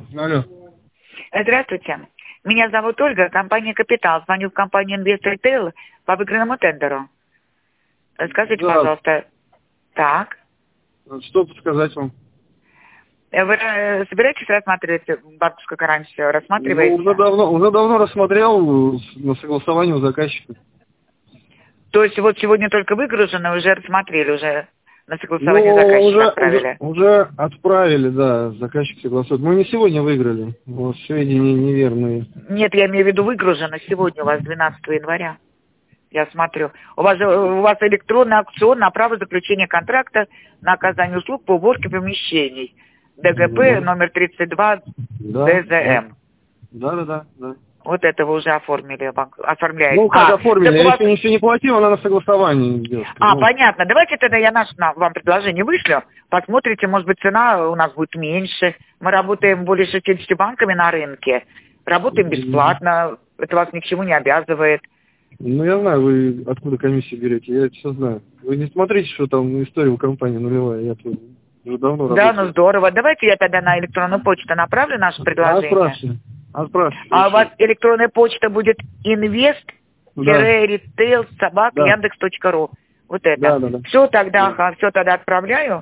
Алло. Здравствуйте. Меня зовут Ольга, компания «Капитал». Звоню в компанию «Инвест Ритейл» по выигранному тендеру. Скажите, Да. пожалуйста. Так. Что подсказать вам? Вы собираетесь рассматривать банковскую гарантию? Ну, Рассматриваете? уже давно рассмотрел на согласование у заказчика. То есть вот сегодня только выгружено, уже рассмотрели, уже на Ну, согласование заказчика отправили? уже отправили, да, заказчик согласует. Мы не сегодня выиграли, вот сведения неверные. Нет, я имею в виду выгружено сегодня у вас 12 января. Я смотрю. У вас электронный аукцион на право заключения контракта на оказание услуг по уборке помещений. ДГП номер 32 Да, ДЗМ. да. Вот это вы уже оформляете. Ну, как оформили? Так у вас... Если ничего не платил, она на согласовании идет. Понятно. Давайте тогда я вам предложение вышлю. Посмотрите, может быть, цена у нас будет меньше. Мы работаем более 60 банками на рынке. Работаем бесплатно. Это вас ни к чему не обязывает. Ну, я знаю, вы откуда комиссию берете, я это все знаю. Вы не смотрите, что там история у компании нулевая, я тут уже давно работаю. Да, ну здорово. Давайте я тогда на электронную почту направлю наше предложение. Отправьте. А у вас электронная почта будет invest-retail@yandex.ru. Вот это. Да. Все тогда отправляю.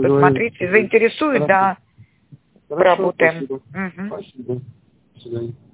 Посмотрите, заинтересует, да. Хорошо, Поработаем. спасибо. Спасибо. До свидания.